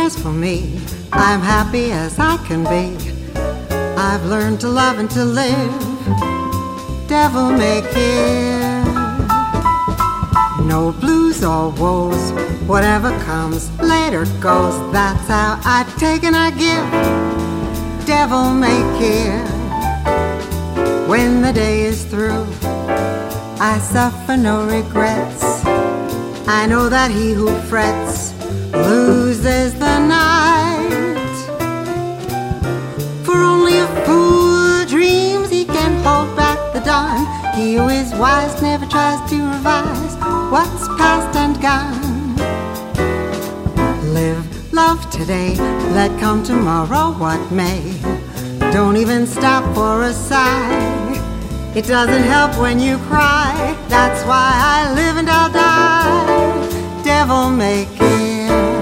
cares for me? I'm happy as I can be. I've learned to love and to live. Devil may care. No blues or woes. Whatever comes, later goes. That's how I take and I give. Devil may care. When the day is through, I suffer no regrets. I know that he who frets loses the night. For only a fool dreams he can hold back the dawn. He who is wise never tries to revise what's past and gone. Live, love today, let come tomorrow what may. Don't even stop for a sigh. It doesn't help when you cry. That's why I live and I'll die. Devil may care.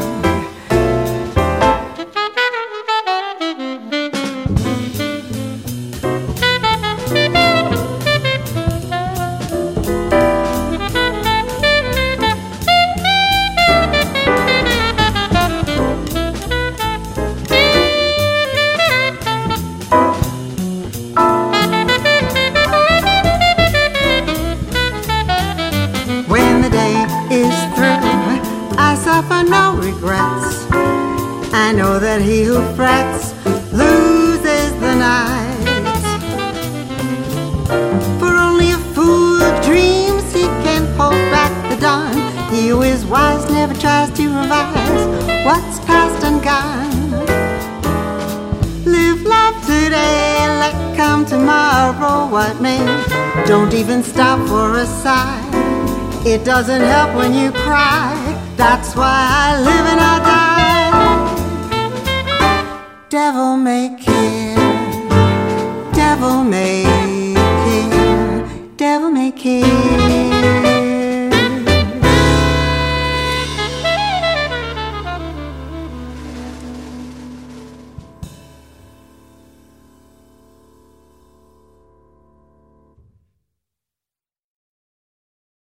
Suffer no regrets. I know that he who frets loses the night. For only a fool dreams he can hold back the dawn. He who is wise never tries to revise what's past and gone. Live, love today, let come tomorrow what may. Don't even stop for a sigh. It doesn't help when you cry. That's why I live and I die. Devil may care. Devil may care. Devil may care.